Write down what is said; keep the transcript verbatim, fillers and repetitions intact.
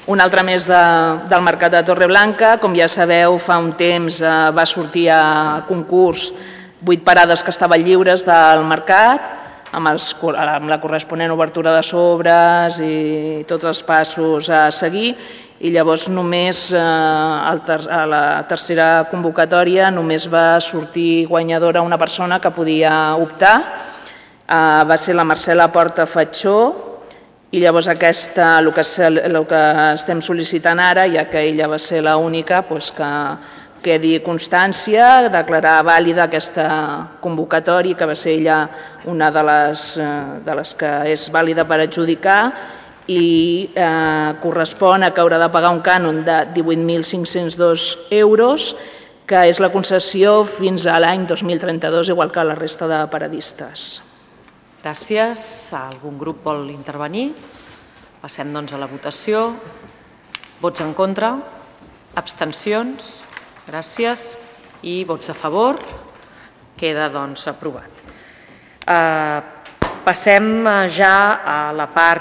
Un altre més de, del mercat de Torreblanca. Com ja sabeu, fa un temps eh, va sortir a concurs vuit parades que estaven lliures del mercat, amb, els, amb la corresponent obertura de sobres i tots els passos a seguir, i llavors només eh, a la tercera convocatòria només va sortir guanyadora una persona que podia optar, eh, va ser la Marcela Porta Fatxó, i llavors aquesta, el que, el que estem sol·licitant ara, ja que ella va ser l'única, doncs que quedi constància, declarar vàlida aquesta convocatòria, que va ser ella una de les, de les que és vàlida per adjudicar, i eh, correspon a que haurà de pagar un cànon de divuit mil cinc-cents dos euros, que és la concessió fins a l'any dos mil trenta-dos, igual que la resta de paradistes. Gràcies. Algun grup vol intervenir? Passem doncs a la votació. Vots en contra? Abstencions? Gràcies. I vots a favor? Queda doncs aprovat. Passem ja a la part